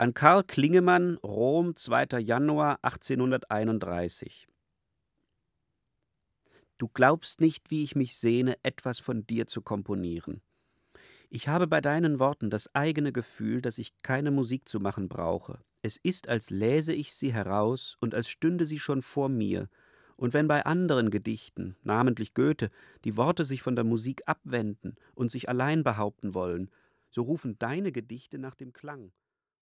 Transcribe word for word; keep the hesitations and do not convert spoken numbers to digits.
An Karl Klingemann, Rom, zweiter Januar achtzehnhunderteinunddreißig. Du glaubst nicht, wie ich mich sehne, etwas von dir zu komponieren. Ich habe bei deinen Worten das eigene Gefühl, dass ich keine Musik zu machen brauche. Es ist, als läse ich sie heraus und als stünde sie schon vor mir. Und wenn bei anderen Gedichten, namentlich Goethe, die Worte sich von der Musik abwenden und sich allein behaupten wollen, so rufen deine Gedichte nach dem Klang.